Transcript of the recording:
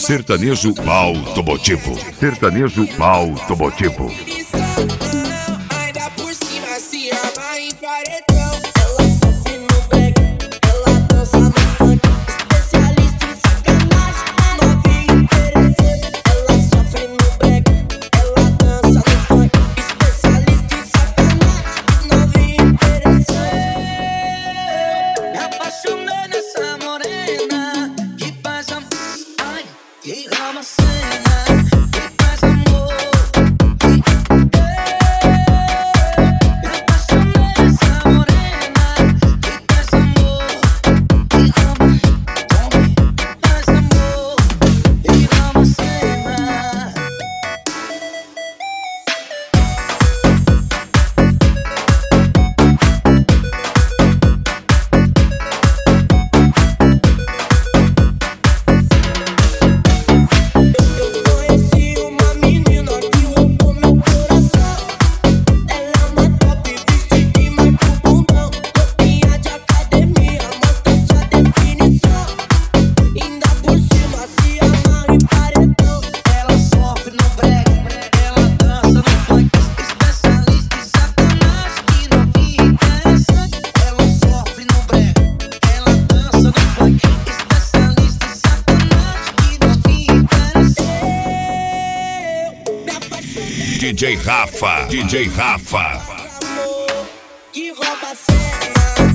Sertanejo automotivo. Sertanejo automotivo. Ainda por cima se ama em paredão. Ela sofre no back, ela dança no funk. Especialista em sacanagem, novinha interessante. Ela sofre no back, ela dança no funk. Especialista em sacanagem, novinha interessante. Me apaixonei nessa morena que faz amor, ai, que ama cena, que faz amor. DJ Rafa. DJ Rafa. Que rouba a cena.